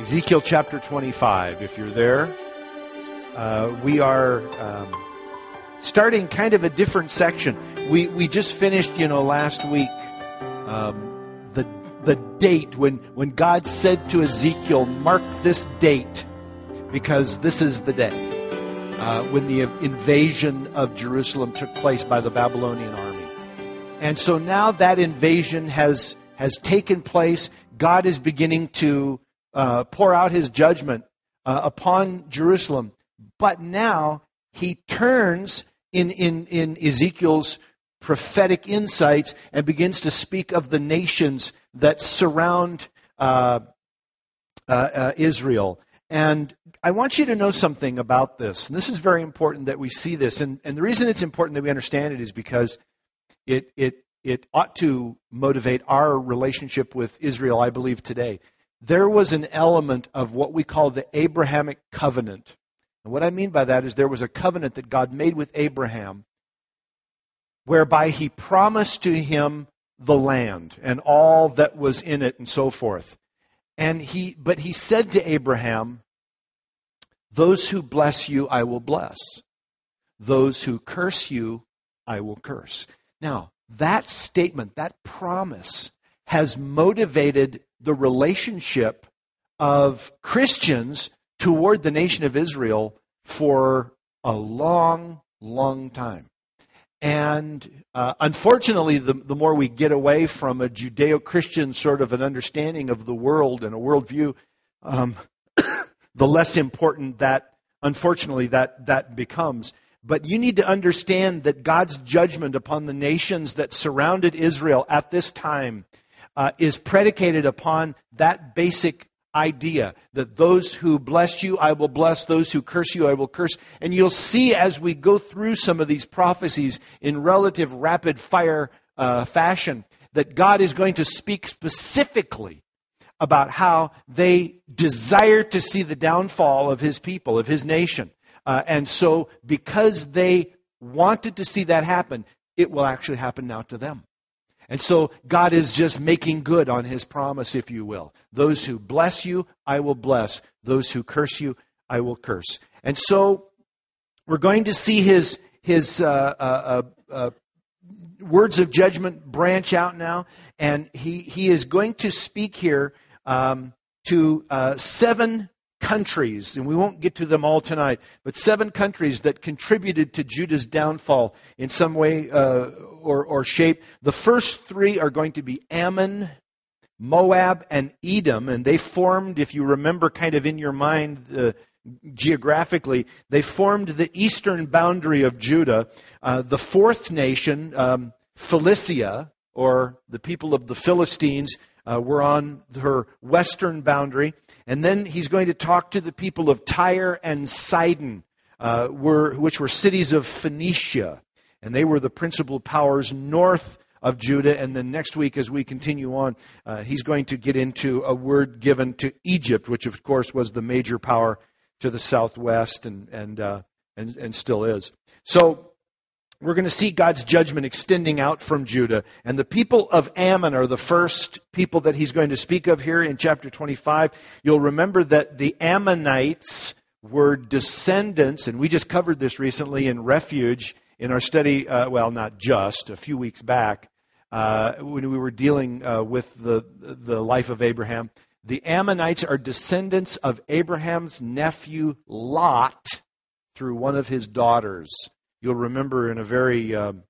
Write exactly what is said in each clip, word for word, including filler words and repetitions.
Ezekiel chapter twenty-five, if you're there. Uh, we are um, starting kind of a different section. We we just finished, you know, last week, um, the the date when, when God said to Ezekiel, mark this date, because this is the day uh, when the invasion of Jerusalem took place by the Babylonian army. And so now that invasion has has taken place. God is beginning to uh, pour out His judgment uh, upon Jerusalem. But now He turns in, in, in Ezekiel's prophetic insights and begins to speak of the nations that surround uh, uh, uh, Israel. And I want you to know something about this. And this is very important that we see this. And, and the reason it's important that we understand it is because it it it ought to motivate our relationship with Israel, I believe, today. There was an element of what we call the Abrahamic covenant. And what I mean by that is there was a covenant that God made with Abraham whereby He promised to him the land and all that was in it and so forth. And he, but He said to Abraham, those who bless you, I will bless. Those who curse you, I will curse. Now, that statement, that promise, has motivated the relationship of Christians toward the nation of Israel for a long, long time. And uh, unfortunately, the, the more we get away from a Judeo-Christian sort of an understanding of the world and a worldview, um, the less important that, unfortunately, that, that becomes. But you need to understand that God's judgment upon the nations that surrounded Israel at this time uh, is predicated upon that basic idea that those who bless you, I will bless. Those who curse you, I will curse. And you'll see as we go through some of these prophecies in relative rapid fire uh, fashion that God is going to speak specifically about how they desire to see the downfall of His people, of His nation. Uh, and so because they wanted to see that happen, it will actually happen now to them. And so God is just making good on His promise, if you will. Those who bless you, I will bless. Those who curse you, I will curse. And so we're going to see His, his uh, uh, uh, words of judgment branch out now. And He, he is going to speak here um, to uh, seven countries, and we won't get to them all tonight, but seven countries that contributed to Judah's downfall in some way uh, or, or shape. The first three are going to be Ammon, Moab, and Edom, and they formed, if you remember kind of in your mind uh, geographically, they formed the eastern boundary of Judah. Uh, the fourth nation, um, Philistia, or the people of the Philistines, uh, were on her western boundary. And then he's going to talk to the people of Tyre and Sidon, uh, were, which were cities of Phoenicia. And they were the principal powers north of Judah. And then next week, as we continue on, uh, he's going to get into a word given to Egypt, which of course was the major power to the southwest and and uh, and, and still is. So we're going to see God's judgment extending out from Judah. And the people of Ammon are the first people that he's going to speak of here in chapter twenty-five. You'll remember that the Ammonites were descendants, and we just covered this recently in Refuge in our study, uh, well, not just, a few weeks back, uh, when we were dealing uh, with the, the life of Abraham. The Ammonites are descendants of Abraham's nephew Lot through one of his daughters. You'll remember in a very um,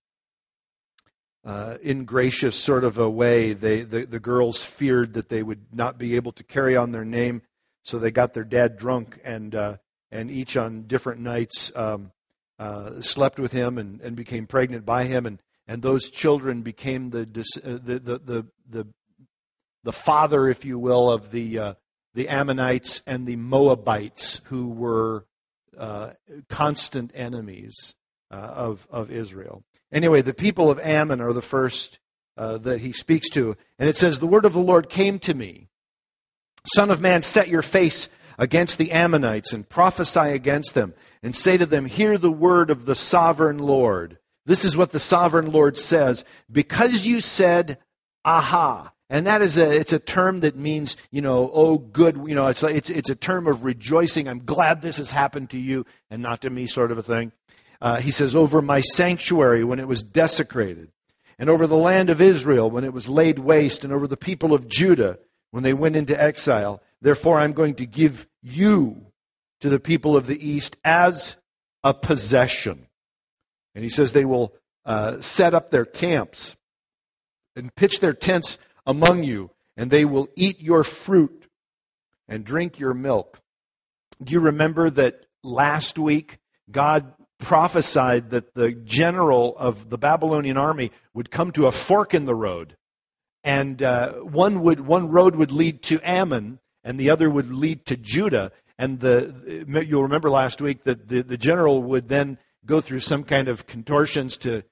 uh, ingracious sort of a way, they, the, the girls feared that they would not be able to carry on their name, so they got their dad drunk and uh, and each on different nights um, uh, slept with him and, and became pregnant by him, and, and those children became the uh, the, the the the the father, if you will, of the uh, the Ammonites and the Moabites, who were uh, constant enemies Uh, of, of Israel. Anyway, the people of Ammon are the first uh, that he speaks to. And it says, the word of the Lord came to me. Son of man, set your face against the Ammonites and prophesy against them and say to them, hear the word of the sovereign Lord. This is what the sovereign Lord says. Because you said, aha, And that is a, it's a term that means, you know, oh, good, you know, it's, it's, it's a term of rejoicing. I'm glad this has happened to you and not to me, sort of a thing. Uh, he says, over my sanctuary when it was desecrated, and over the land of Israel when it was laid waste, and over the people of Judah when they went into exile. Therefore, I'm going to give you to the people of the east as a possession. And he says they will uh, set up their camps and pitch their tents among you, and they will eat your fruit and drink your milk. Do you remember that last week God prophesied that the general of the Babylonian army would come to a fork in the road, and uh, one would one road would lead to Ammon, and the other would lead to Judah. And the you'll remember last week that the, the general would then go through some kind of contortions to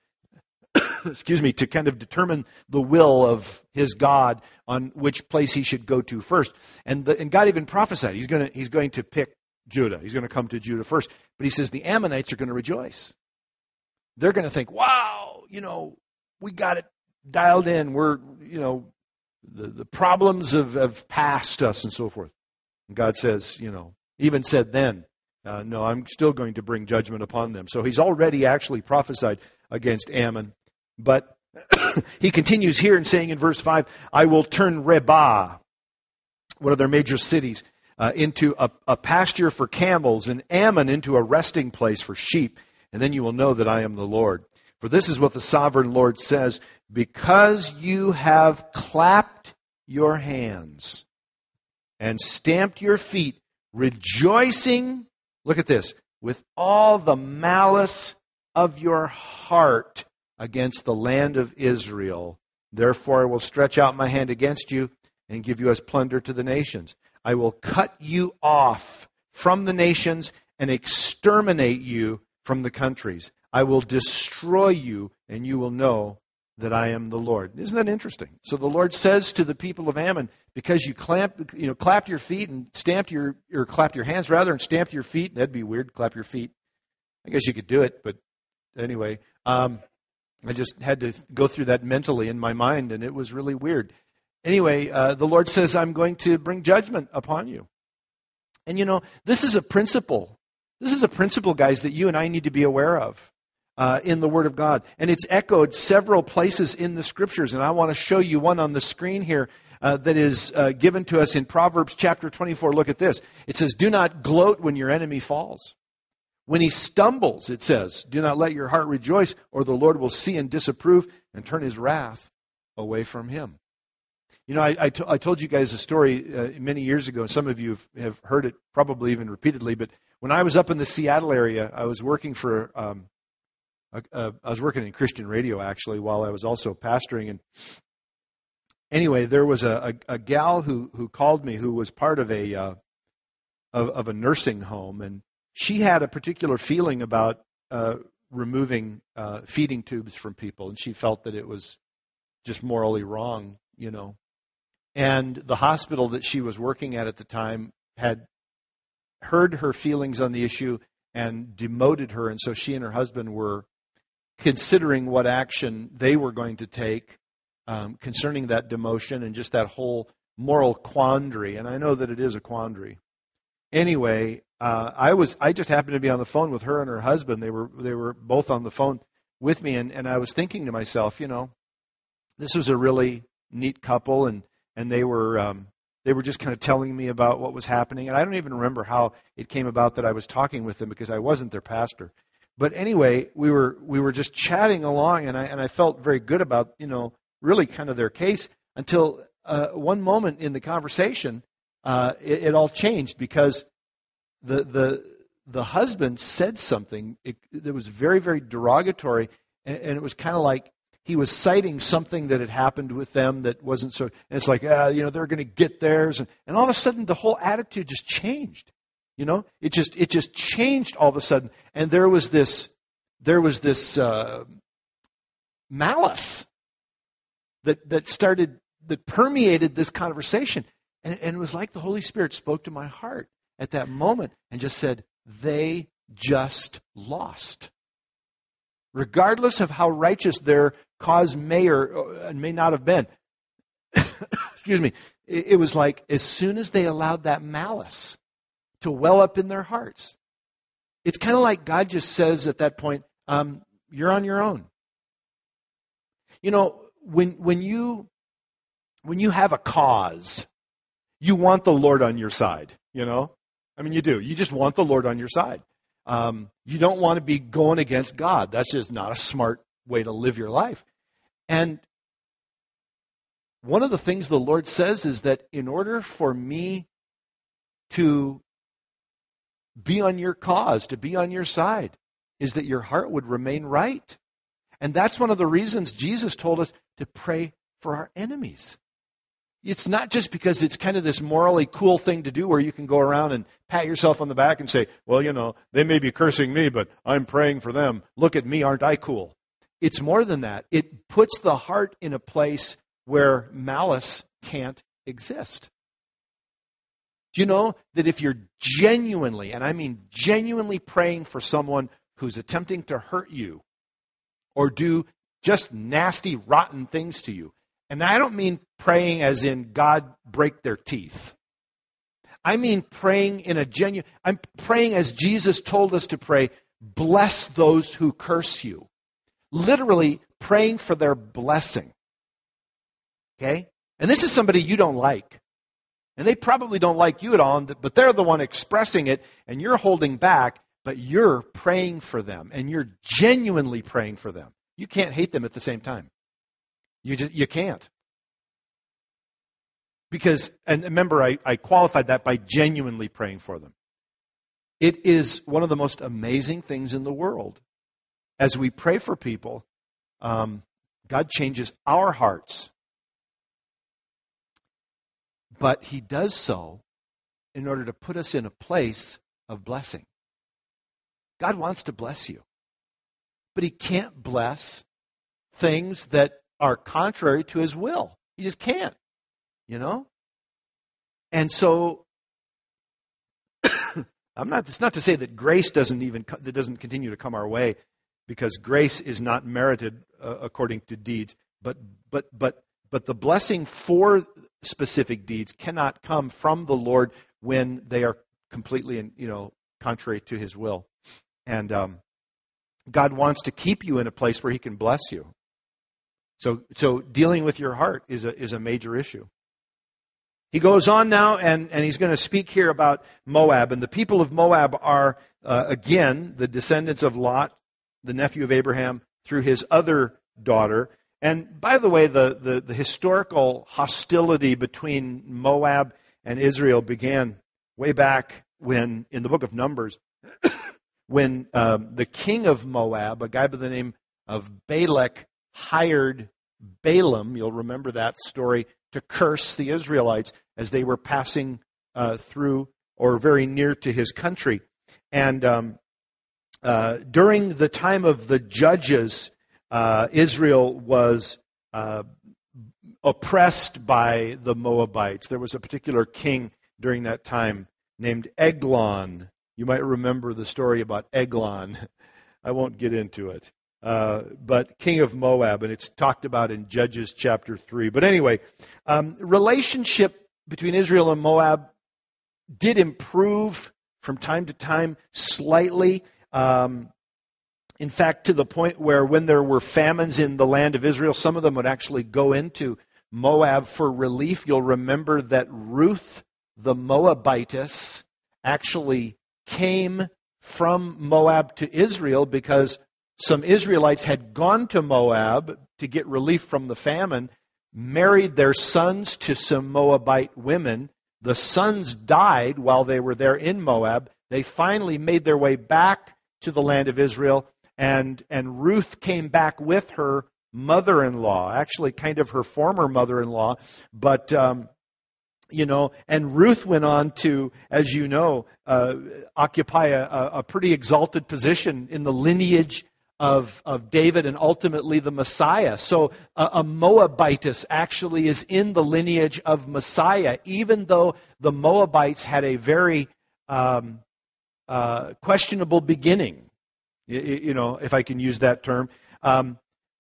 excuse me, to kind of determine the will of his God on which place he should go to first. And, the, and God even prophesied he's going to he's going to pick Judah. He's going to come to Judah first. But he says the Ammonites are going to rejoice. They're going to think, wow, you know, we got it dialed in. We're, you know, the, the problems have, have passed us and so forth. And God says, you know, even said then, uh, no, I'm still going to bring judgment upon them. So he's already actually prophesied against Ammon. But he continues here in saying in verse five, I will turn Rebah, one of their major cities, uh, into a, a pasture for camels, and Ammon into a resting place for sheep. And then you will know that I am the Lord. For this is what the sovereign Lord says, because you have clapped your hands and stamped your feet, rejoicing, look at this, with all the malice of your heart against the land of Israel. Therefore I will stretch out my hand against you and give you as plunder to the nations. I will cut you off from the nations and exterminate you from the countries. I will destroy you, and you will know that I am the Lord. Isn't that interesting? So the Lord says to the people of Ammon, because you clamp, you know, clapped your feet and stamped your, or clapped your hands rather and stamped your feet. That'd be weird, clap your feet. I guess you could do it, but anyway, um, I just had to go through that mentally in my mind, and it was really weird. Anyway, uh, the Lord says, I'm going to bring judgment upon you. And you know, this is a principle. This is a principle, guys, that you and I need to be aware of uh, in the Word of God. And it's echoed several places in the Scriptures. And I want to show you one on the screen here uh, that is uh, given to us in Proverbs chapter twenty-four. Look at this. It says, do not gloat when your enemy falls. When he stumbles, it says, do not let your heart rejoice, or the Lord will see and disapprove and turn his wrath away from him. You know, I, I, t- I told you guys a story uh, many years ago, and some of you have, have heard it probably even repeatedly, but when I was up in the Seattle area, I was working for, um, a, a, I was working in Christian radio, actually, while I was also pastoring. And anyway, there was a, a, a gal who, who called me who was part of a, uh, of, of a nursing home, and she had a particular feeling about uh, removing uh, feeding tubes from people, and she felt that it was just morally wrong, you know. And the hospital that she was working at at the time had heard her feelings on the issue and demoted her, and so she and her husband were considering what action they were going to take um, concerning that demotion and just that whole moral quandary. And I know that it is a quandary. Anyway, uh, I was I just happened to be on the phone with her and her husband. They were they were both on the phone with me, and, and I was thinking to myself, you know, this was a really neat couple, and and they were um, they were just kind of telling me about what was happening. And I don't even remember how it came about that I was talking with them because I wasn't their pastor. But anyway, we were we were just chatting along, and I and I felt very good about, you know, really kind of their case until uh, one moment in the conversation. Uh, it, it all changed because the the the husband said something it, that was very, very derogatory, and, and it was kind of like he was citing something that had happened with them that wasn't so. And it's like, ah, you know, they're going to get theirs, and, and all of a sudden the whole attitude just changed. You know, it just it just changed all of a sudden, and there was this there was this uh, malice that that started that permeated this conversation. And, and it was like the Holy Spirit spoke to my heart at that moment and just said, they just lost. Regardless of how righteous their cause may or may not have been, excuse me, it, it was like as soon as they allowed that malice to well up in their hearts, it's kind of like God just says at that point, um, you're on your own. You know, when when you when you have a cause, you want the Lord on your side, you know? I mean, you do. You just want the Lord on your side. Um, you don't want to be going against God. That's just not a smart way to live your life. And one of the things the Lord says is that in order for me to be on your cause, to be on your side, is that your heart would remain right. And that's one of the reasons Jesus told us to pray for our enemies. It's not just because it's kind of this morally cool thing to do where you can go around and pat yourself on the back and say, well, you know, they may be cursing me, but I'm praying for them. Look at me, aren't I cool? It's more than that. It puts the heart in a place where malice can't exist. Do you know that if you're genuinely, and I mean genuinely praying for someone who's attempting to hurt you or do just nasty, rotten things to you, and I don't mean praying as in God break their teeth. I mean praying in a genuine, I'm praying as Jesus told us to pray, bless those who curse you. Literally praying for their blessing. Okay? And this is somebody you don't like. And they probably don't like you at all, but they're the one expressing it, and you're holding back, but you're praying for them, and you're genuinely praying for them. You can't hate them at the same time. You just you can't. Because, and remember, I, I qualified that by genuinely praying for them. It is one of the most amazing things in the world. As we pray for people, um, God changes our hearts. But He does so in order to put us in a place of blessing. God wants to bless you. But He can't bless things that are contrary to His will. He just can't, you know? And so, I'm not, it's not to say that grace doesn't even, that doesn't continue to come our way, because grace is not merited uh, according to deeds, but, but, but, but the blessing for specific deeds cannot come from the Lord when they are completely, you know, contrary to His will. And um, God wants to keep you in a place where He can bless you. So, so dealing with your heart is a is a major issue. He goes on now, and, and he's going to speak here about Moab. And the people of Moab are, uh, again, the descendants of Lot, the nephew of Abraham, through his other daughter. And by the way, the, the, the historical hostility between Moab and Israel began way back when, in the book of Numbers, when um, the king of Moab, a guy by the name of Balak, hired Balaam, you'll remember that story, to curse the Israelites as they were passing uh, through or very near to his country. And um, uh, during the time of the judges, uh, Israel was uh, oppressed by the Moabites. There was a particular king during that time named Eglon. You might remember the story about Eglon. I won't get into it. Uh, but king of Moab, and it's talked about in Judges chapter three. But anyway, um, relationship between Israel and Moab did improve from time to time slightly. Um, in fact, to the point where when there were famines in the land of Israel, some of them would actually go into Moab for relief. You'll remember that Ruth, the Moabitess, actually came from Moab to Israel because some Israelites had gone to Moab to get relief from the famine, married their sons to some Moabite women. The sons died while they were there in Moab. They finally made their way back to the land of Israel, and, and Ruth came back with her mother-in-law, actually kind of her former mother-in-law, but um, you know, and Ruth went on to, as you know, uh, occupy a, a pretty exalted position in the lineage Of, of David and ultimately the Messiah. So a, a Moabitess actually is in the lineage of Messiah, even though the Moabites had a very um, uh, questionable beginning, you, you know, if I can use that term. Um,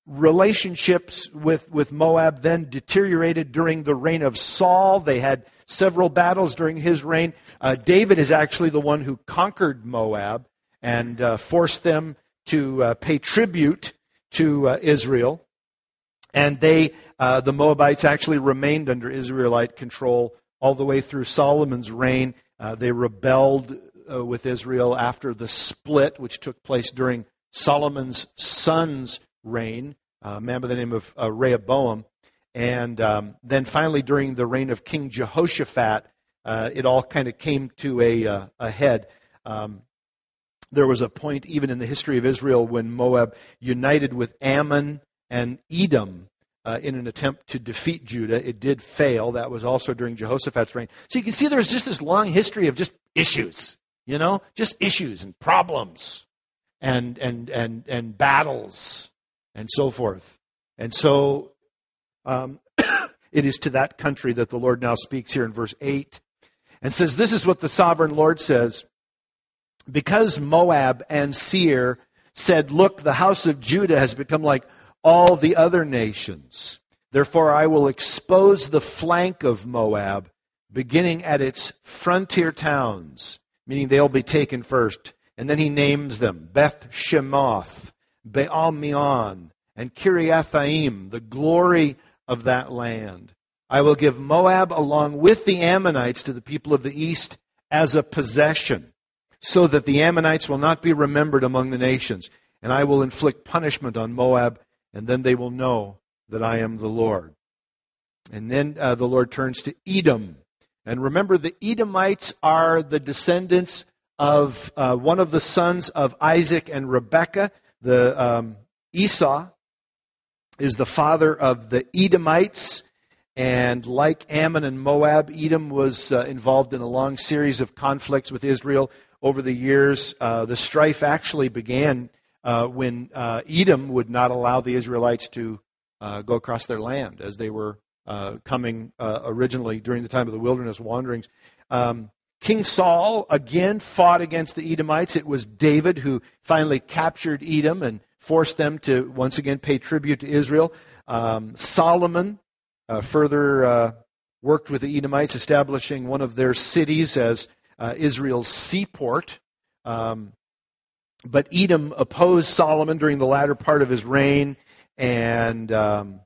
relationships with, with Moab then deteriorated during the reign of Saul. They had several battles during his reign. Uh, David is actually the one who conquered Moab and uh, forced them to uh, pay tribute to uh, Israel. And they, uh, the Moabites actually remained under Israelite control all the way through Solomon's reign. Uh, they rebelled uh, with Israel after the split, which took place during Solomon's son's reign, a man by the name of uh, Rehoboam. And um, then finally, during the reign of King Jehoshaphat, uh, it all kind of came to a, uh, a head. Um, there was a point even in the history of Israel when Moab united with Ammon and Edom uh, in an attempt to defeat Judah. It did fail. That was also during Jehoshaphat's reign. So you can see there's just this long history of just issues, you know, just issues and problems and and and and battles and so forth. And so um, it is to that country that the Lord now speaks here in verse eight and says, this is what the sovereign Lord says. Because Moab and Seir said, look, the house of Judah has become like all the other nations. Therefore, I will expose the flank of Moab, beginning at its frontier towns, meaning they'll be taken first. And then he names them, Beth Shemoth, Baal Meon, and Kiriathaim, the glory of that land. I will give Moab along with the Ammonites to the people of the east as a possession, so that the Ammonites will not be remembered among the nations. And I will inflict punishment on Moab, and then they will know that I am the Lord. And then uh, the Lord turns to Edom. And remember, the Edomites are the descendants of uh, one of the sons of Isaac and Rebekah. The um, Esau is the father of the Edomites. And like Ammon and Moab, Edom was uh, involved in a long series of conflicts with Israel over the years. Uh, the strife actually began uh, when uh, Edom would not allow the Israelites to uh, go across their land as they were uh, coming uh, originally during the time of the wilderness wanderings. Um, King Saul again fought against the Edomites. It was David who finally captured Edom and forced them to once again pay tribute to Israel. Um, Solomon uh, further uh, worked with the Edomites, establishing one of their cities as Uh, Israel's seaport. Um, but Edom opposed Solomon during the latter part of his reign, and um,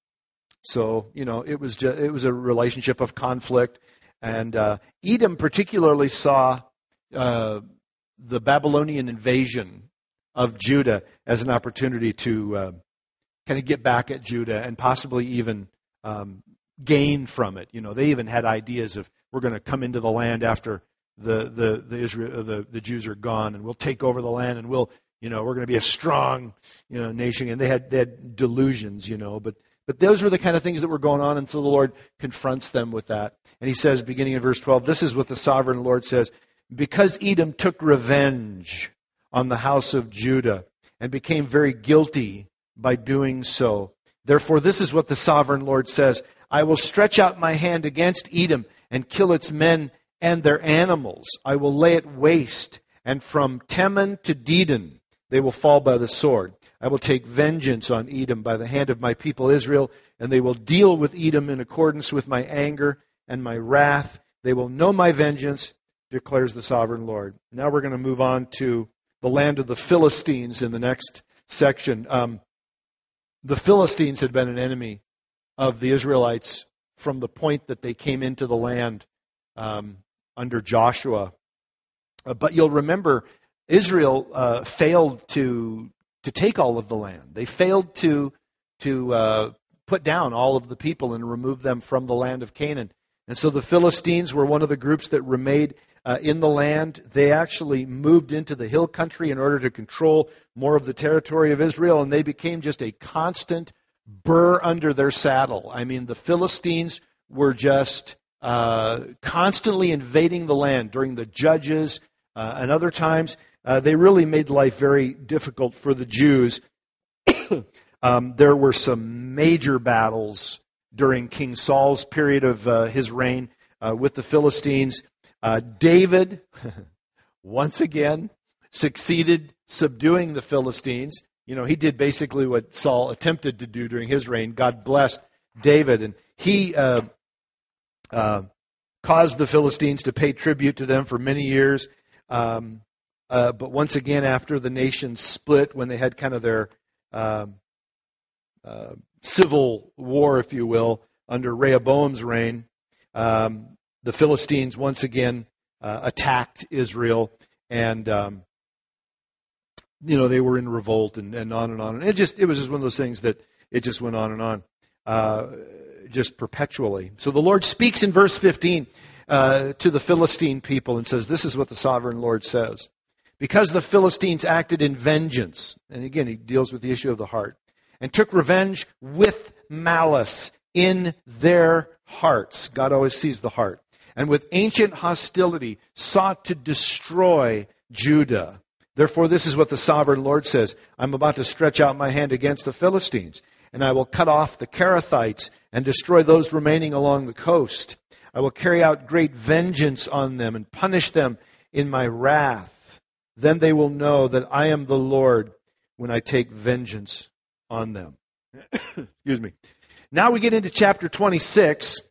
so you know it was just, it was a relationship of conflict. And uh, Edom particularly saw uh, the Babylonian invasion of Judah as an opportunity to uh, kind of get back at Judah and possibly even um, gain from it. You know, they even had ideas of, we're going to come into the land after the the the Israel the, the Jews are gone, and we'll take over the land, and we'll you know we're going to be a strong you know nation. And they had they had delusions, you know, but but those were the kind of things that were going on, and so the Lord confronts them with that. And He says, beginning in verse twelve, this is what the sovereign Lord says: because Edom took revenge on the house of Judah and became very guilty by doing so, therefore this is what the sovereign Lord says: I will stretch out my hand against Edom and kill its men and their animals. I will lay it waste, and from Teman to Dedan they will fall by the sword. I will take vengeance on Edom by the hand of my people Israel, and they will deal with Edom in accordance with my anger and my wrath. They will know my vengeance, declares the sovereign Lord. Now we're going to move on to the land of the Philistines in the next section. Um, the Philistines had been an enemy of the Israelites from the point that they came into the land um, under Joshua. Uh, but you'll remember Israel uh, failed to to take all of the land. They failed to to uh, put down all of the people and remove them from the land of Canaan. And so the Philistines were one of the groups that remained uh, in the land. They actually moved into the hill country in order to control more of the territory of Israel, and they became just a constant burr under their saddle. I mean, the Philistines were just uh, constantly invading the land during the Judges uh, and other times. Uh, they really made life very difficult for the Jews. um, there were some major battles during King Saul's period of uh, his reign uh, with the Philistines. Uh, David, once again, succeeded subduing the Philistines. you know, he did basically what Saul attempted to do during his reign. God blessed David, and he uh, uh, caused the Philistines to pay tribute to them for many years. Um, uh, but once again, after the nation split, when they had kind of their um, uh, civil war, if you will, under Rehoboam's reign, um, the Philistines once again uh, attacked Israel, and um, you know, they were in revolt, and, and on and on. And it just it was just one of those things that it just went on and on, uh, just perpetually. So the Lord speaks in verse fifteen uh, to the Philistine people and says, "This is what the sovereign Lord says. Because the Philistines acted in vengeance," and again, he deals with the issue of the heart, "and took revenge with malice in their hearts." God always sees the heart. "And with ancient hostility sought to destroy Judah. Therefore, this is what the sovereign Lord says. I'm about to stretch out my hand against the Philistines, and I will cut off the Kerethites and destroy those remaining along the coast. I will carry out great vengeance on them and punish them in my wrath. Then they will know that I am the Lord when I take vengeance on them." Excuse me. Now we get into chapter twenty-six,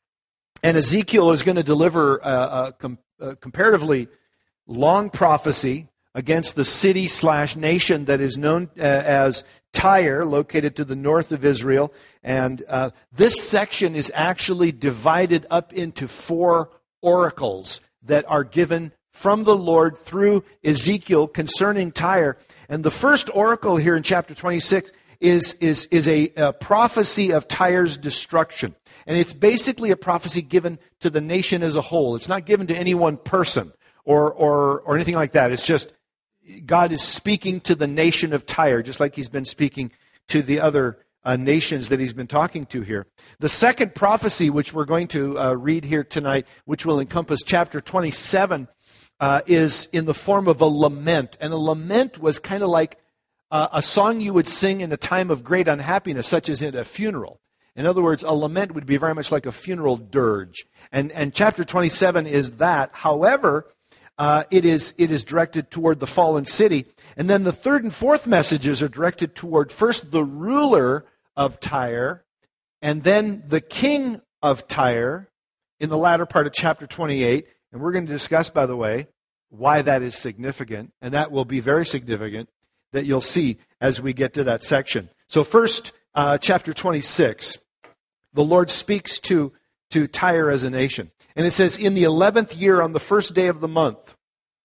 and Ezekiel is going to deliver a, a, com- a comparatively long prophecy against the city slash nation that is known uh, as Tyre, located to the north of Israel. And uh, this section is actually divided up into four oracles that are given from the Lord through Ezekiel concerning Tyre. And the first oracle here in chapter twenty-six is, is, is a, a prophecy of Tyre's destruction. And it's basically a prophecy given to the nation as a whole. It's not given to any one person or, or, or anything like that. It's just God is speaking to the nation of Tyre, just like He's been speaking to the other uh, nations that He's been talking to here. The second prophecy, which we're going to uh, read here tonight, which will encompass chapter twenty-seven, uh, is in the form of a lament. And a lament was kind of like uh, a song you would sing in a time of great unhappiness, such as at a funeral. In other words, a lament would be very much like a funeral dirge. And, and chapter twenty-seven is that. However, Uh, it is it is directed toward the fallen city. And then the third and fourth messages are directed toward first the ruler of Tyre, and then the king of Tyre in the latter part of chapter twenty-eight. And we're going to discuss, by the way, why that is significant. And that will be very significant, that you'll see as we get to that section. So first, uh, chapter twenty-six, the Lord speaks to, to Tyre as a nation. And it says, "In the eleventh year, on the first day of the month,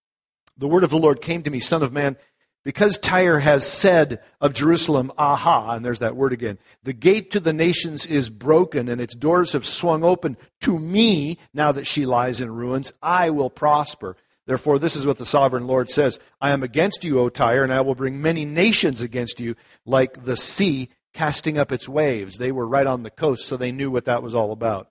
the word of the Lord came to me, Son of man, because Tyre has said of Jerusalem, aha," and there's that word again, "the gate to the nations is broken, and its doors have swung open to me, now that she lies in ruins. I will prosper. Therefore, this is what the sovereign Lord says. I am against you, O Tyre, and I will bring many nations against you, like the sea casting up its waves." They were right on the coast, so they knew what that was all about.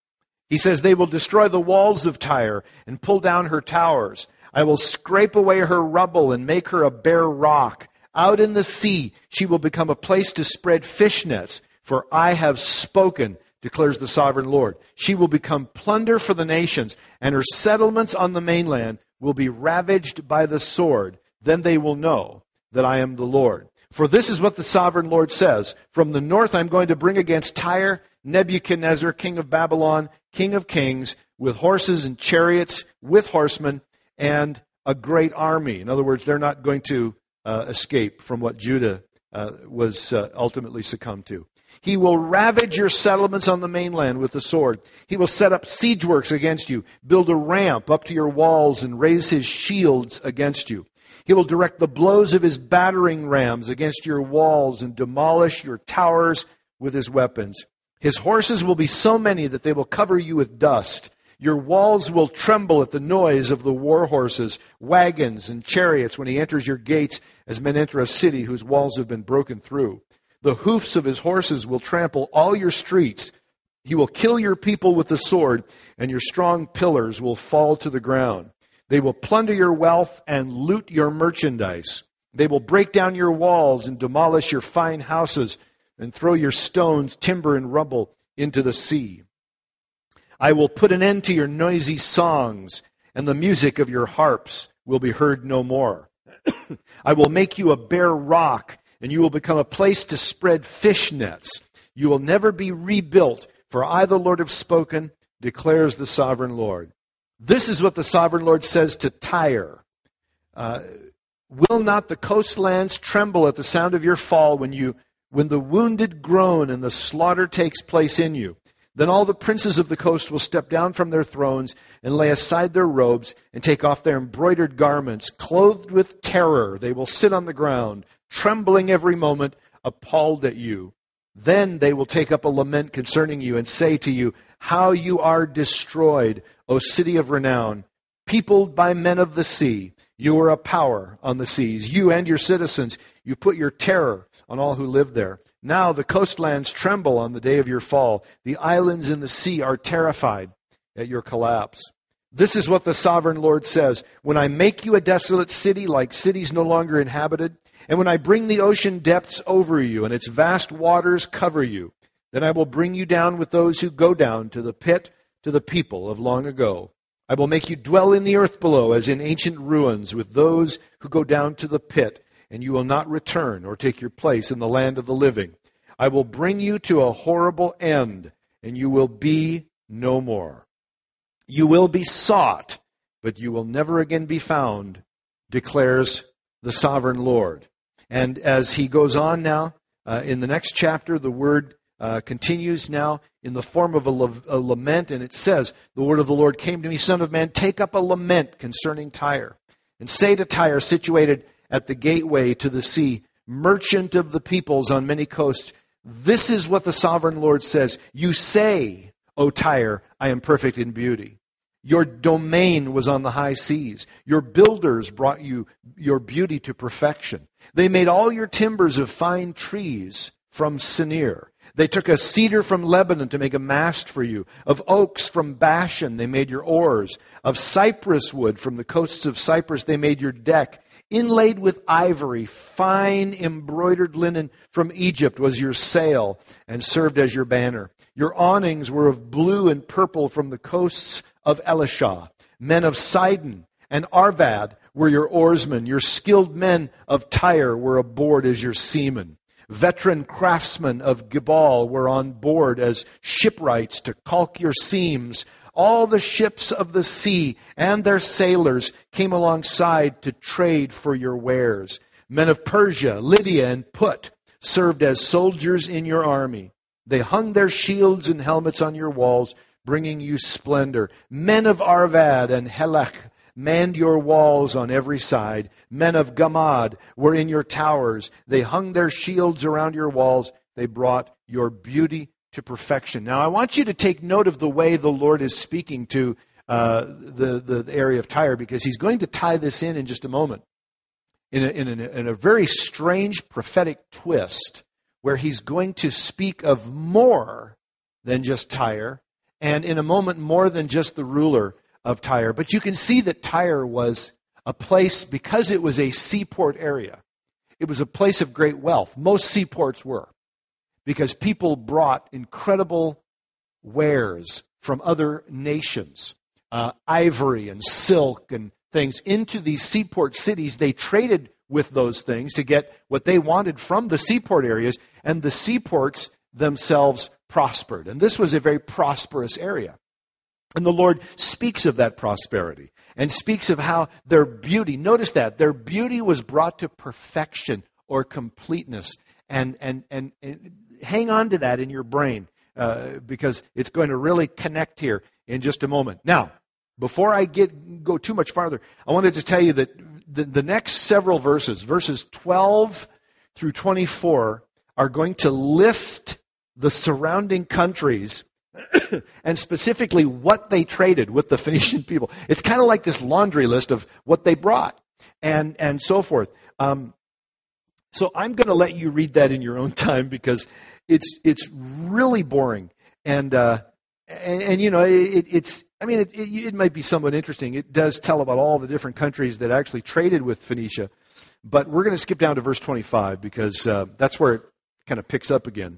He says, "They will destroy the walls of Tyre and pull down her towers. I will scrape away her rubble and make her a bare rock. Out in the sea she will become a place to spread fish nets, for I have spoken, declares the sovereign Lord. She will become plunder for the nations, and her settlements on the mainland will be ravaged by the sword. Then they will know that I am the Lord. For this is what the sovereign Lord says. From the north I'm going to bring against Tyre Nebuchadnezzar, king of Babylon, king of kings, with horses and chariots, with horsemen, and a great army." In other words, they're not going to uh, escape from what Judah uh, was uh, ultimately succumbed to. "He will ravage your settlements on the mainland with the sword. He will set up siege works against you, build a ramp up to your walls, and raise his shields against you. He will direct the blows of his battering rams against your walls and demolish your towers with his weapons. His horses will be so many that they will cover you with dust. Your walls will tremble at the noise of the war horses, wagons, and chariots when he enters your gates, as men enter a city whose walls have been broken through. The hoofs of his horses will trample all your streets. He will kill your people with the sword, and your strong pillars will fall to the ground. They will plunder your wealth and loot your merchandise. They will break down your walls and demolish your fine houses and throw your stones, timber, and rubble into the sea. I will put an end to your noisy songs, and the music of your harps will be heard no more. I will make you a bare rock and you will become a place to spread fish nets. You will never be rebuilt, for I, the Lord, have spoken, declares the sovereign Lord. This is what the sovereign Lord says to Tyre. Uh, will not the coastlands tremble at the sound of your fall when you, when the wounded groan and the slaughter takes place in you? Then all the princes of the coast will step down from their thrones and lay aside their robes and take off their embroidered garments. Clothed with terror, they will sit on the ground, trembling every moment, appalled at you. Then they will take up a lament concerning you and say to you, how you are destroyed, O city of renown, peopled by men of the sea. You are a power on the seas. You and your citizens, you put your terror on all who live there. Now the coastlands tremble on the day of your fall. The islands in the sea are terrified at your collapse. This is what the sovereign Lord says. When I make you a desolate city like cities no longer inhabited, and when I bring the ocean depths over you and its vast waters cover you, then I will bring you down with those who go down to the pit, to the people of long ago. I will make you dwell in the earth below as in ancient ruins with those who go down to the pit, and you will not return or take your place in the land of the living. I will bring you to a horrible end, and you will be no more. You will be sought, but you will never again be found, declares the sovereign Lord. And as he goes on now, uh, in the next chapter, the word uh, continues now in the form of a, la- a lament, and it says, the word of the Lord came to me, Son of man, take up a lament concerning Tyre, and say to Tyre, situated at the gateway to the sea, merchant of the peoples on many coasts, this is what the sovereign Lord says. You say, O Tyre, I am perfect in beauty. Your domain was on the high seas. Your builders brought you your beauty to perfection. They made all your timbers of fine trees from Sinir. They took a cedar from Lebanon to make a mast for you. Of oaks from Bashan they made your oars. Of cypress wood from the coasts of Cyprus they made your deck. Inlaid with ivory, fine embroidered linen from Egypt was your sail and served as your banner. Your awnings were of blue and purple from the coasts of Elishah. Men of Sidon and Arvad were your oarsmen. Your skilled men of Tyre were aboard as your seamen. Veteran craftsmen of Gebal were on board as shipwrights to caulk your seams. All the ships of the sea and their sailors came alongside to trade for your wares. Men of Persia, Lydia, and Put served as soldiers in your army. They hung their shields and helmets on your walls, bringing you splendor. Men of Arvad and Helech manned your walls on every side. Men of Gamad were in your towers. They hung their shields around your walls. They brought your beauty to perfection. Now, I want you to take note of the way the Lord is speaking to uh, the, the area of Tyre, because he's going to tie this in in just a moment in a, in a, in a very strange prophetic twist where he's going to speak of more than just Tyre, and in a moment more than just the ruler of Tyre. But you can see that Tyre was a place, because it was a seaport area, it was a place of great wealth. Most seaports were, because people brought incredible wares from other nations, uh, ivory and silk and things, into these seaport cities. They traded with those things to get what they wanted from the seaport areas, and the seaports themselves prospered. And this was a very prosperous area. And the Lord speaks of that prosperity and speaks of how their beauty, notice that, their beauty was brought to perfection or completeness. And, and, and, and hang on to that in your brain uh, because it's going to really connect here in just a moment. Now, before I get go too much farther, I wanted to tell you that the, the next several verses, verses twelve through twenty-four, are going to list the surrounding countries and specifically what they traded with the Phoenician people. It's kind of like this laundry list of what they brought and, and so forth. Um, so I'm going to let you read that in your own time because it's it's really boring. And, uh, and, and you know, it, it's, I mean, it, it, it might be somewhat interesting. It does tell about all the different countries that actually traded with Phoenicia. But we're going to skip down to verse twenty-five because uh, that's where it kind of picks up again.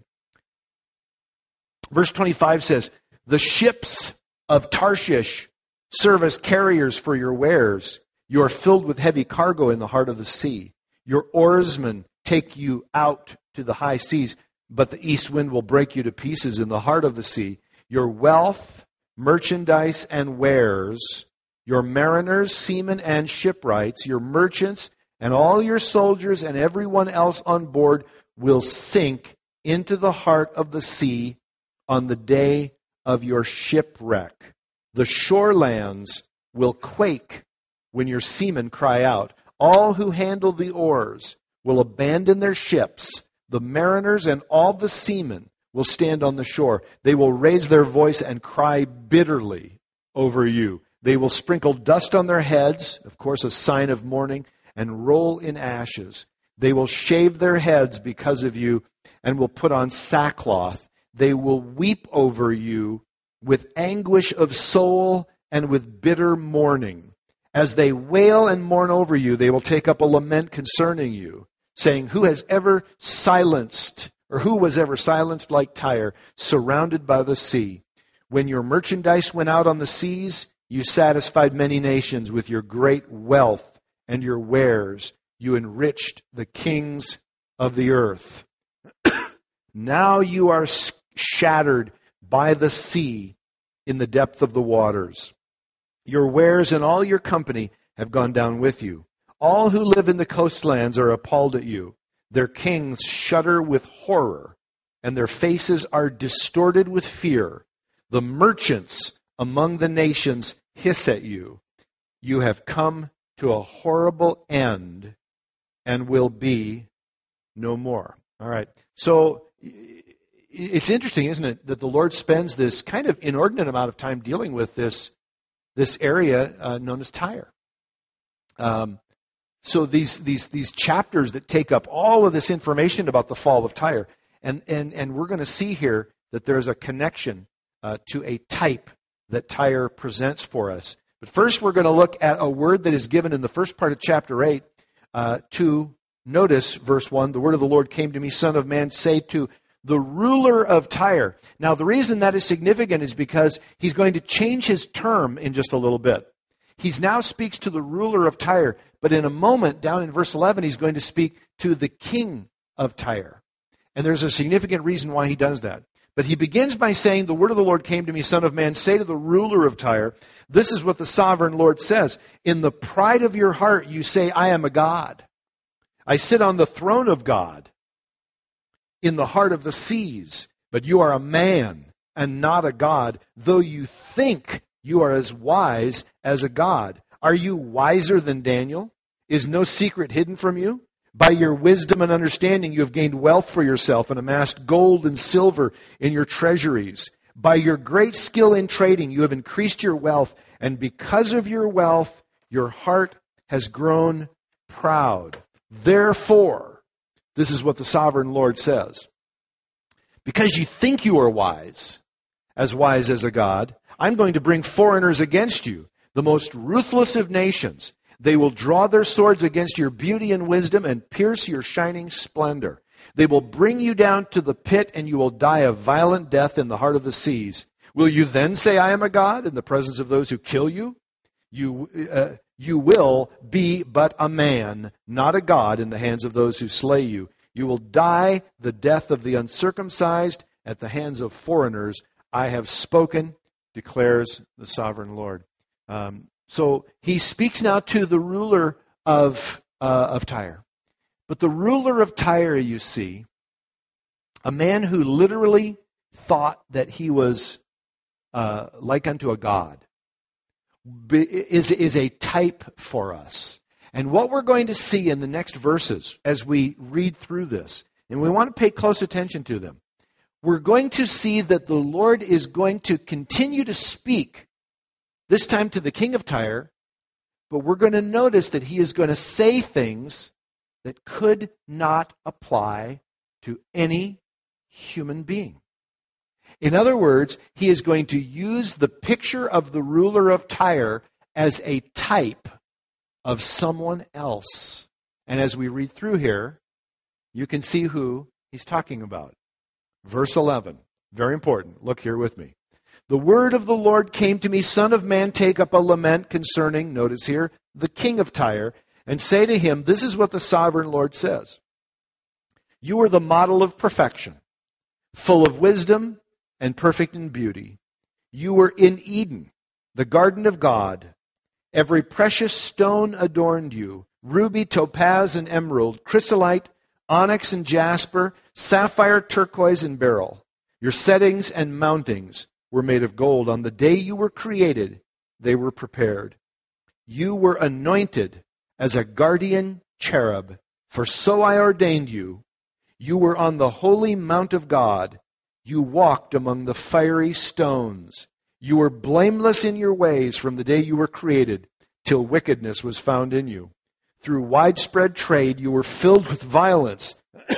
Verse twenty-five says, the ships of Tarshish serve as carriers for your wares. You are filled with heavy cargo in the heart of the sea. Your oarsmen take you out to the high seas, but the east wind will break you to pieces in the heart of the sea. Your wealth, merchandise, and wares, your mariners, seamen, and shipwrights, your merchants, and all your soldiers and everyone else on board will sink into the heart of the sea on the day of your shipwreck. The shorelands will quake when your seamen cry out. All who handle the oars will abandon their ships. The mariners and all the seamen will stand on the shore. They will raise their voice and cry bitterly over you. They will sprinkle dust on their heads, of course, a sign of mourning, and roll in ashes. They will shave their heads because of you and will put on sackcloth. They will weep over you with anguish of soul and with bitter mourning. As they wail and mourn over you, they will take up a lament concerning you, saying, who has ever silenced, or who was ever silenced like Tyre, surrounded by the sea? When your merchandise went out on the seas, you satisfied many nations with your great wealth and your wares. You enriched the kings of the earth. Now you are shattered by the sea in the depth of the waters. Your wares and all your company have gone down with you. All who live in the coastlands are appalled at you. Their kings shudder with horror, and their faces are distorted with fear. The merchants among the nations hiss at you. You have come to a horrible end and will be no more. All right. So it's interesting, isn't it, that the Lord spends this kind of inordinate amount of time dealing with this, this area uh, known as Tyre. Um, so these, these, these chapters that take up all of this information about the fall of Tyre, and, and, and we're going to see here that there's a connection uh, to a type that Tyre presents for us. But first we're going to look at a word that is given in the first part of chapter eight uh, to, notice verse one, the word of the Lord came to me, Son of man, say to the ruler of Tyre. Now the reason that is significant is because he's going to change his term in just a little bit. He now speaks to the ruler of Tyre, but in a moment, down in verse eleven, he's going to speak to the king of Tyre. And there's a significant reason why he does that. But he begins by saying, the word of the Lord came to me, Son of man, say to the ruler of Tyre, this is what the sovereign Lord says. In the pride of your heart you say, I am a god. I sit on the throne of God in the heart of the seas. But you are a man and not a god, though you think you are as wise as a god. Are you wiser than Daniel? Is no secret hidden from you? By your wisdom and understanding you have gained wealth for yourself and amassed gold and silver in your treasuries. By your great skill in trading you have increased your wealth, and because of your wealth your heart has grown proud. Therefore, this is what the sovereign Lord says, because you think you are wise, as wise as a god, I'm going to bring foreigners against you, the most ruthless of nations. They will draw their swords against your beauty and wisdom and pierce your shining splendor. They will bring you down to the pit, and you will die a violent death in the heart of the seas. Will you then say, I am a god, in the presence of those who kill you? You, uh, you will be but a man, not a god, in the hands of those who slay you. You will die the death of the uncircumcised at the hands of foreigners. I have spoken, declares the sovereign Lord. Um, So he speaks now to the ruler of uh, of Tyre. But the ruler of Tyre, you see, a man who literally thought that he was uh, like unto a god, is, is a type for us. And what we're going to see in the next verses as we read through this, and we want to pay close attention to them, we're going to see that the Lord is going to continue to speak, this time to the king of Tyre, but we're going to notice that he is going to say things that could not apply to any human being. In other words, he is going to use the picture of the ruler of Tyre as a type of someone else. And as we read through here, you can see who he's talking about. Verse eleven, very important. Look here with me. The word of the Lord came to me, Son of man, take up a lament concerning, notice here, the king of Tyre, and say to him, this is what the sovereign Lord says. You were the model of perfection, full of wisdom and perfect in beauty. You were in Eden, the garden of God. Every precious stone adorned you, ruby, topaz, and emerald, chrysolite, onyx and jasper, sapphire, turquoise, and beryl. Your settings and mountings were made of gold. On the day you were created, they were prepared. You were anointed as a guardian cherub, for so I ordained you. You were on the holy mount of God. You walked among the fiery stones. You were blameless in your ways from the day you were created, till wickedness was found in you. Through widespread trade, you were filled with violence,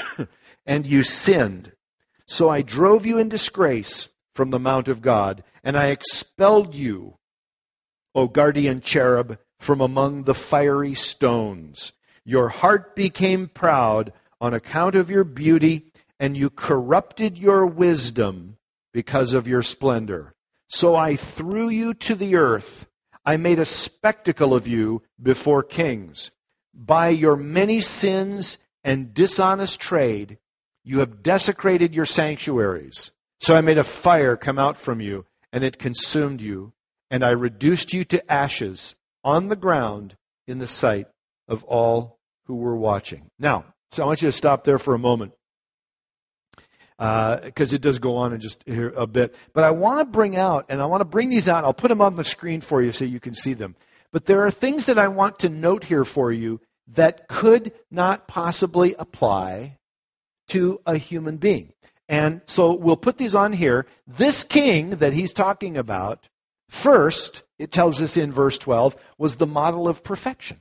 and you sinned. So I drove you in disgrace from the mount of God, and I expelled you, O guardian cherub, from among the fiery stones. Your heart became proud on account of your beauty, and you corrupted your wisdom because of your splendor. So I threw you to the earth. I made a spectacle of you before kings. By your many sins and dishonest trade, you have desecrated your sanctuaries. So I made a fire come out from you, and it consumed you, and I reduced you to ashes on the ground in the sight of all who were watching. Now, so I want you to stop there for a moment, because uh, it does go on in just here a bit. But I want to bring out, and I want to bring these out. I'll put them on the screen for you so you can see them. But there are things that I want to note here for you that could not possibly apply to a human being. And so we'll put these on here. This king that he's talking about, first, it tells us in verse twelve, was the model of perfection.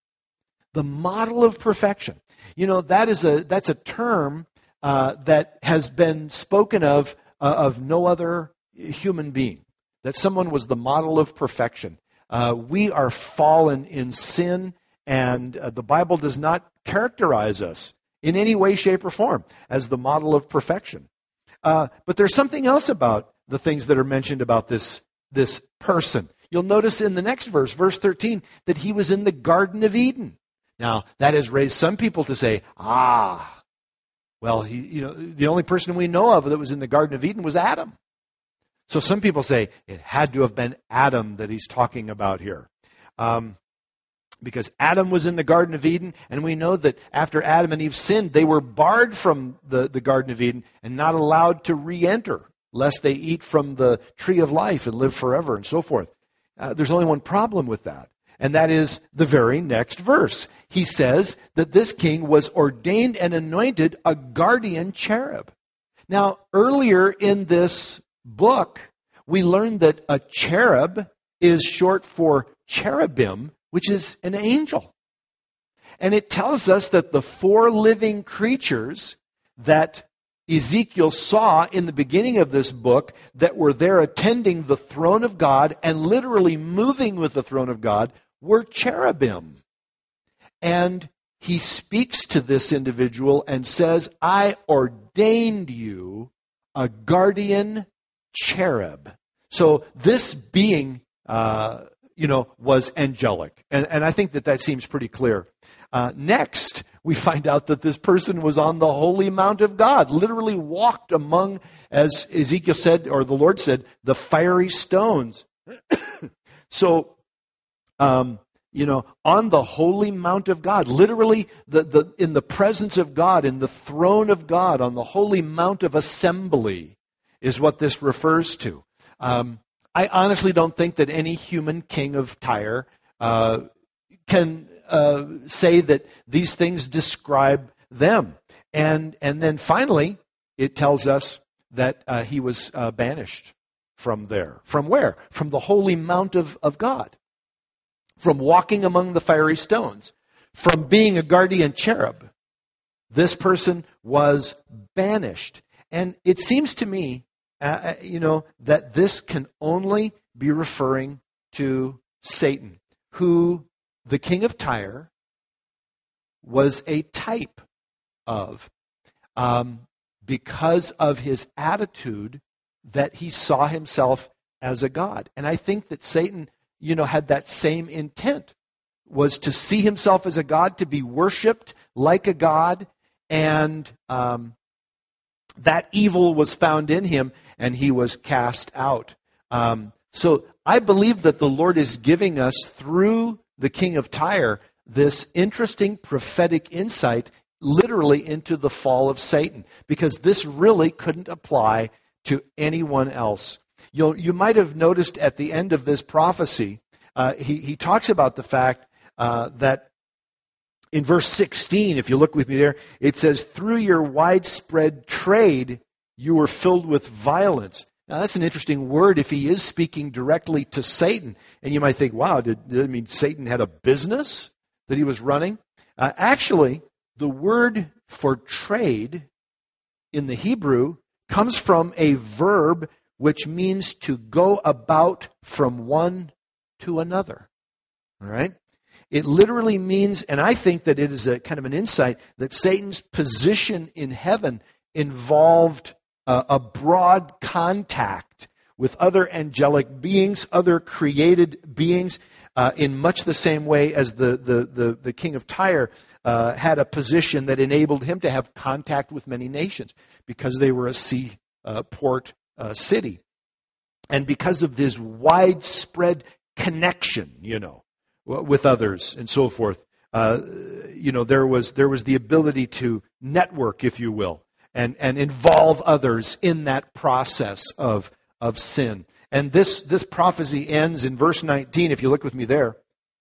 The model of perfection. You know, that is a that's a term uh, that has been spoken of uh, of no other human being. That someone was the model of perfection. Uh, we are fallen in sin, and uh, the Bible does not characterize us in any way, shape, or form as the model of perfection. Uh, but there's something else about the things that are mentioned about this, this person. You'll notice in the next verse, verse thirteen, that he was in the Garden of Eden. Now, that has raised some people to say, ah, well, he, you know, the only person we know of that was in the Garden of Eden was Adam. So some people say it had to have been Adam that he's talking about here. Um, because Adam was in the Garden of Eden, and we know that after Adam and Eve sinned, they were barred from the, the Garden of Eden and not allowed to re-enter, lest they eat from the tree of life and live forever and so forth. Uh, there's only one problem with that, and that is the very next verse. He says that this king was ordained and anointed a guardian cherub. Now, earlier in this book, we learned that a cherub is short for cherubim, which is an angel. And it tells us that the four living creatures that Ezekiel saw in the beginning of this book that were there attending the throne of God and literally moving with the throne of God were cherubim. And he speaks to this individual and says, I ordained you a guardian cherub. So this being uh, you know, was angelic. And, and I think that that seems pretty clear. Uh, next, we find out that this person was on the holy mount of God, literally walked among, as Ezekiel said, or the Lord said, the fiery stones. so, um, you know, on the holy mount of God, literally the, the in the presence of God, in the throne of God, on the holy mount of assembly is what this refers to. Um, I honestly don't think that any human king of Tyre uh, can uh, say that these things describe them. And and then finally, it tells us that uh, he was uh, banished from there. From where? From the holy mount of, of God. From walking among the fiery stones. From being a guardian cherub. This person was banished. And it seems to me Uh, you know, that this can only be referring to Satan, who the king of Tyre was a type of, um, because of his attitude that he saw himself as a god. And I think that Satan, you know, had that same intent, was to see himself as a god, to be worshipped like a god, and um, that evil was found in him, and he was cast out. Um, so I believe that the Lord is giving us, through the king of Tyre, this interesting prophetic insight literally into the fall of Satan, because this really couldn't apply to anyone else. You'll, you might have noticed at the end of this prophecy, uh, he, he talks about the fact uh, that in verse sixteen, if you look with me there, it says, through your widespread trade, you were filled with violence. Now, that's an interesting word if he is speaking directly to Satan. And you might think, wow, did, did it mean Satan had a business that he was running? Uh, actually, the word for trade in the Hebrew comes from a verb which means to go about from one to another. All right? It literally means, and I think that it is a kind of an insight, that Satan's position in heaven involved uh, a broad contact with other angelic beings, other created beings, uh, in much the same way as the, the, the, the king of Tyre uh, had a position that enabled him to have contact with many nations because they were a sea uh, port uh, city. And because of this widespread connection, you know, with others and so forth, uh, you know, there was there was the ability to network, if you will, and, and involve others in that process of of sin. And this this prophecy ends in verse nineteen, if you look with me there,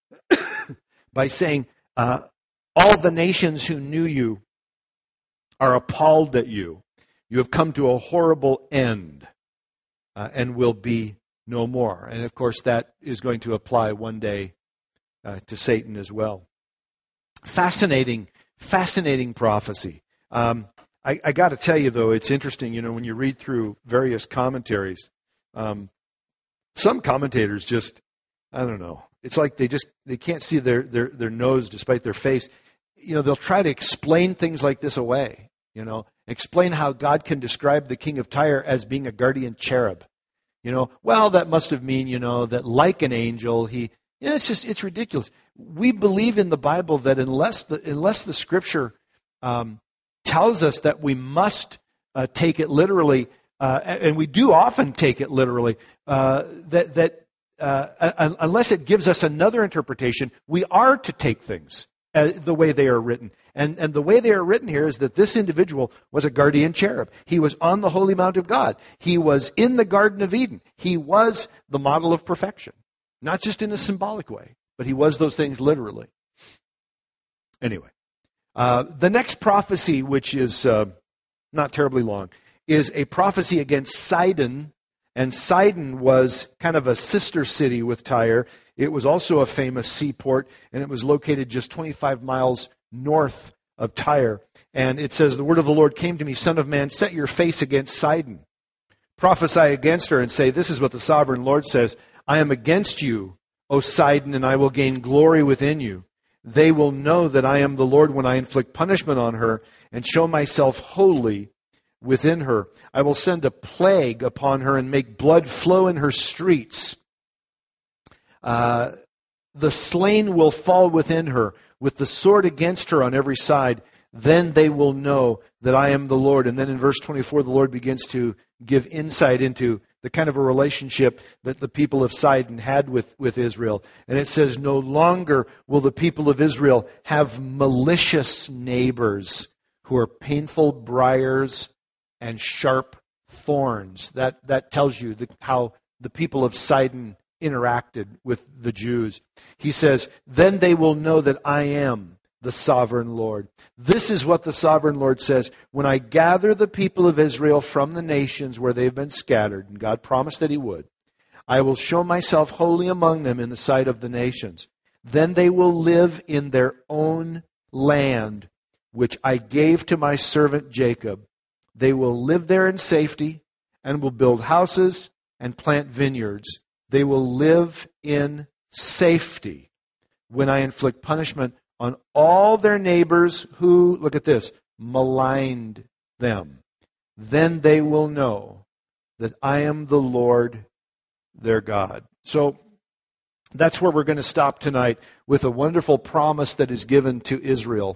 by saying, uh, all the nations who knew you are appalled at you. You have come to a horrible end uh, and will be no more. And of course, that is going to apply one day Uh, to Satan as well. Fascinating, fascinating prophecy. Um, I, I got to tell you, though, it's interesting, you know, when you read through various commentaries, um, some commentators just, I don't know, it's like they just, they can't see their, their, their nose despite their face. You know, they'll try to explain things like this away, you know, explain how God can describe the king of Tyre as being a guardian cherub. You know, well, that must have mean, you know, that like an angel, he, Yeah, it's just, it's ridiculous. We believe in the Bible that unless the, unless the Scripture um, tells us that we must uh, take it literally, uh, and we do often take it literally, uh, that, that uh, unless it gives us another interpretation, we are to take things uh, the way they are written. And, and the way they are written here is that this individual was a guardian cherub. He was on the holy mount of God. He was in the Garden of Eden. He was the model of perfection. Not just in a symbolic way, but he was those things literally. Anyway, uh, the next prophecy, which is uh, not terribly long, is a prophecy against Sidon. And Sidon was kind of a sister city with Tyre. It was also a famous seaport, and it was located just twenty-five miles north of Tyre. And it says, the word of the Lord came to me, Son of man, set your face against Sidon. Prophesy against her and say, this is what the sovereign Lord says. I am against you, O Sidon, and I will gain glory within you. They will know that I am the Lord when I inflict punishment on her and show myself holy within her. I will send a plague upon her and make blood flow in her streets. Uh, the slain will fall within her with the sword against her on every side. Then they will know that I am the Lord. And then in verse twenty-four, the Lord begins to give insight into the kind of a relationship that the people of Sidon had with, with Israel. And it says, no longer will the people of Israel have malicious neighbors who are painful briars and sharp thorns. That, that tells you the, how the people of Sidon interacted with the Jews. He says, then they will know that I am the sovereign Lord. This is what the sovereign Lord says. When I gather the people of Israel from the nations where they've been scattered, and God promised that He would, I will show myself holy among them in the sight of the nations. Then they will live in their own land, which I gave to my servant Jacob. They will live there in safety and will build houses and plant vineyards. They will live in safety when I inflict punishment on all their neighbors who, look at this, maligned them. Then they will know that I am the Lord their God. So that's where we're going to stop tonight with a wonderful promise that is given to Israel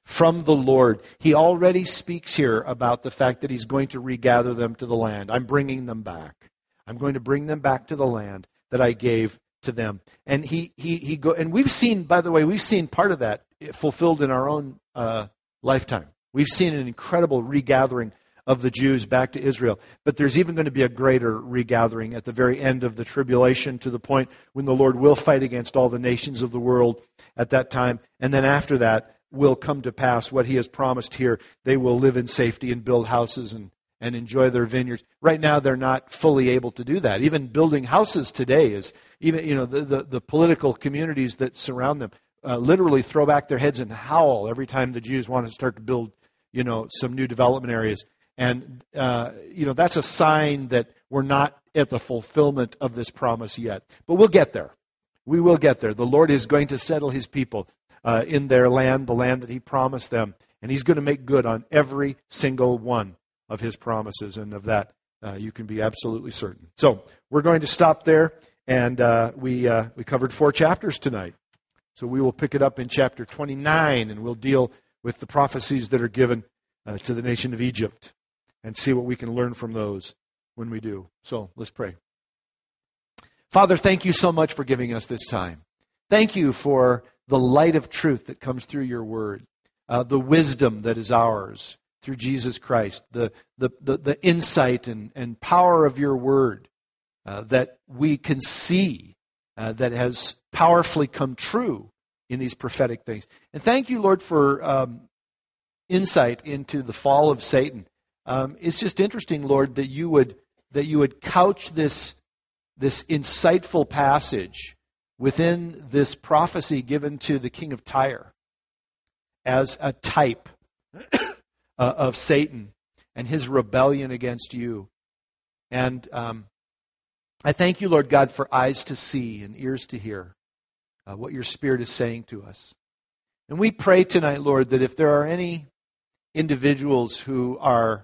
from the Lord. He already speaks here about the fact that he's going to regather them to the land. I'm bringing them back. I'm going to bring them back to the land that I gave to them. And he he he go. And we've seen, by the way, we've seen part of that fulfilled in our own uh, lifetime. We've seen an incredible regathering of the Jews back to Israel. But there's even going to be a greater regathering at the very end of the tribulation, to the point when the Lord will fight against all the nations of the world at that time. And then after that will come to pass what he has promised here. They will live in safety and build houses and, and enjoy their vineyards. Right now they're not fully able to do that. Even building houses today is, even you know, the, the, the political communities that surround them uh, literally throw back their heads and howl every time the Jews want to start to build, you know, some new development areas. And, uh, you know, that's a sign that we're not at the fulfillment of this promise yet. But we'll get there. We will get there. The Lord is going to settle his people uh, in their land, the land that he promised them. And he's going to make good on every single one of his promises. And of that, uh, you can be absolutely certain. So we're going to stop there. And uh, we uh, we covered four chapters tonight. So we will pick it up in chapter twenty-nine, and we'll deal with the prophecies that are given uh, to the nation of Egypt, and see what we can learn from those when we do. So let's pray. Father, thank you so much for giving us this time. Thank you for the light of truth that comes through your word, uh, the wisdom that is ours through Jesus Christ, the the the, the insight and, and power of your word uh, that we can see uh, that has powerfully come true in these prophetic things. And thank you, Lord, for um, insight into the fall of Satan. Um, it's just interesting, Lord, that you would that you would couch this this insightful passage within this prophecy given to the king of Tyre as a type of Satan and his rebellion against you. And um, I thank you, Lord God, for eyes to see and ears to hear uh, what your Spirit is saying to us. And we pray tonight, Lord, that if there are any individuals who are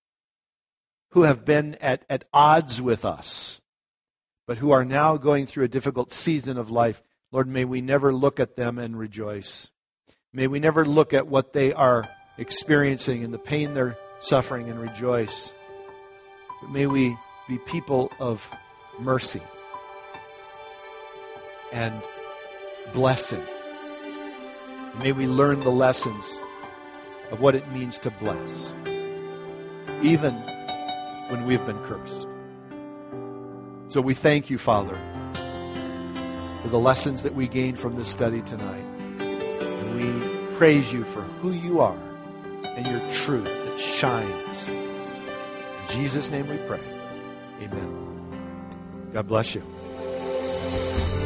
who have been at, at odds with us, but who are now going through a difficult season of life, Lord, may we never look at them and rejoice. May we never look at what they are experiencing and the pain they're suffering and rejoice. But may we be people of mercy and blessing. May we learn the lessons of what it means to bless, even when we've been cursed. So we thank you, Father, for the lessons that we gained from this study tonight. And we praise you for who you are and your truth that shines. In Jesus' name we pray. Amen. God bless you.